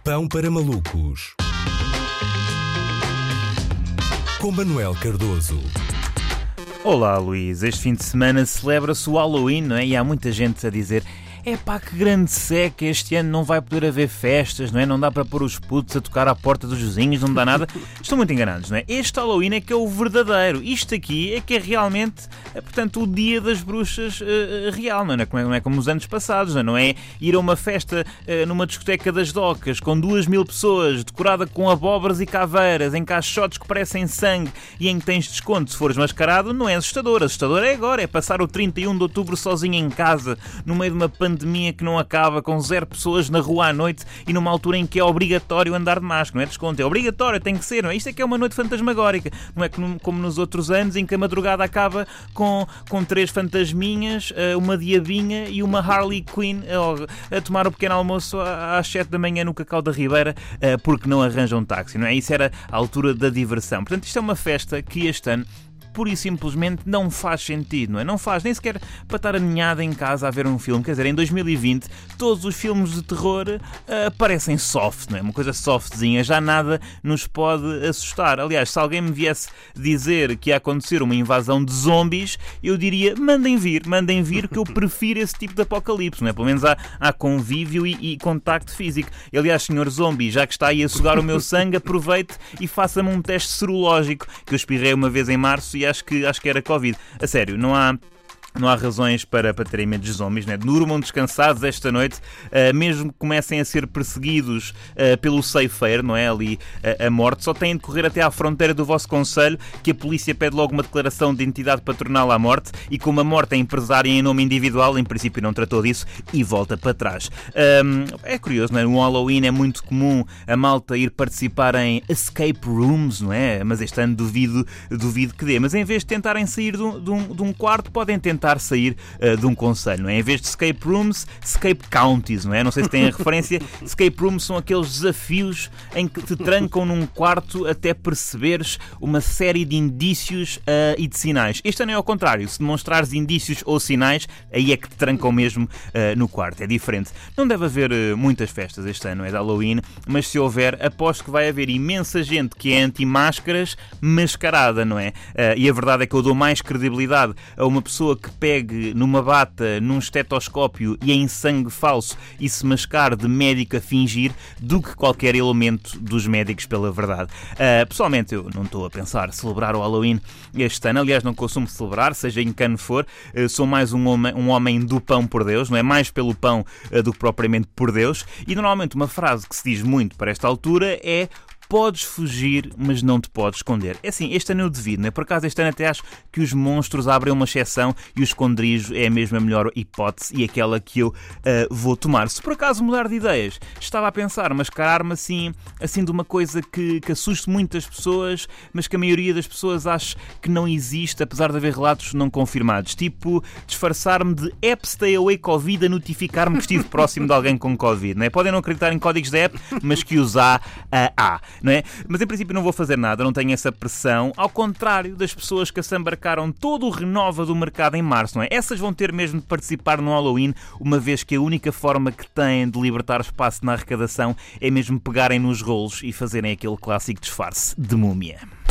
Pão para Malucos, com Manuel Cardoso. Olá, Luís. Este fim de semana celebra-se o Halloween, não é? E há muita gente a dizer: epá, que grande seca, este ano não vai poder haver festas, não é? Não dá para pôr os putos a tocar à porta dos vizinhos, não dá nada. Estão muito enganados, não é? Este Halloween é que é o verdadeiro. Isto aqui é que é realmente, portanto, o dia das bruxas real, não é como nos anos passados, não é? Ir a uma festa numa discoteca das docas com 2.000 pessoas, decorada com abóboras e caveiras, em caixotes que parecem sangue e em que tens desconto se fores mascarado, não é assustador. Assustador é agora, é passar o 31 de outubro sozinho em casa, no meio de uma pandemia que não acaba, com 0 pessoas na rua à noite e numa altura em que é obrigatório andar de máscara, não é desconto, é obrigatório, tem que ser, não é? Isto é que é uma noite fantasmagórica, não é como nos outros anos em que a madrugada acaba com 3 fantasminhas, uma diabinha e uma Harley Quinn a tomar o pequeno almoço às 7 da manhã no Cacau da Ribeira porque não arranjam táxi, não é? Isso era a altura da diversão. Portanto, isto é uma festa que este ano pura e simplesmente não faz sentido, não é? Não faz, nem sequer para estar aninhado em casa a ver um filme. Quer dizer, em 2020 todos os filmes de terror parecem soft, não é? Uma coisa softzinha, já nada nos pode assustar. Aliás, se alguém me viesse dizer que ia acontecer uma invasão de zombies, eu diria, mandem vir, que eu prefiro esse tipo de apocalipse, não é? Pelo menos há convívio e contacto físico. E, aliás, senhor zombie, já que está aí a sugar o meu sangue, aproveite e faça-me um teste serológico, que eu espirrei uma vez em março e acho que era Covid. A sério, não há razões para terem medo de zombies, né? Durmam descansados esta noite, mesmo que comecem a ser perseguidos pelo ceifeiro, não é? Ali a morte, só têm de correr até à fronteira do vosso concelho, que a polícia pede logo uma declaração de identidade patronal à morte, e como a morte é empresária em nome individual, em princípio não tratou disso, e volta para trás. É curioso, não é? No Halloween é muito comum a malta ir participar em escape rooms, não é? Mas este ano duvido que dê. Mas em vez de tentarem sair de um quarto, podem tentar sair de um concelho, não é? Em vez de escape rooms, escape counties, não é? Não sei se têm a referência. Escape rooms são aqueles desafios em que te trancam num quarto até perceberes uma série de indícios e de sinais. Este ano é ao contrário. Se demonstrares indícios ou sinais, aí é que te trancam mesmo no quarto. É diferente. Não deve haver muitas festas este ano, é de Halloween, mas se houver, aposto que vai haver imensa gente que é anti-máscaras mascarada, não é? E a verdade é que eu dou mais credibilidade a uma pessoa que pegue numa bata, num estetoscópio e em sangue falso e se mascar de médico a fingir do que qualquer elemento dos médicos pela verdade. Pessoalmente, eu não estou a pensar celebrar o Halloween este ano. Aliás, não costumo celebrar, seja em que ano for. Sou mais um homem do pão por Deus, não é? Mais pelo pão do que propriamente por Deus. E normalmente uma frase que se diz muito para esta altura é: podes fugir, mas não te podes esconder. É assim, este ano eu devido, não é? Por acaso este ano até acho que os monstros abrem uma exceção e o esconderijo é mesmo a melhor hipótese e aquela que eu vou tomar. Se por acaso mudar de ideias, estava a pensar mascarar-me assim de uma coisa que assuste muitas pessoas, mas que a maioria das pessoas acha que não existe, apesar de haver relatos não confirmados. Tipo, disfarçar-me de app Stay Away Covid a notificar-me que estive próximo de alguém com Covid, não é? Podem não acreditar em códigos da app, mas que os há. Não é? Mas em princípio não vou fazer nada, não tenho essa pressão, ao contrário das pessoas que se embarcaram todo o renova do mercado em março, não é? Essas vão ter mesmo de participar no Halloween, uma vez que a única forma que têm de libertar espaço na arrecadação é mesmo pegarem nos rolos e fazerem aquele clássico disfarce de múmia.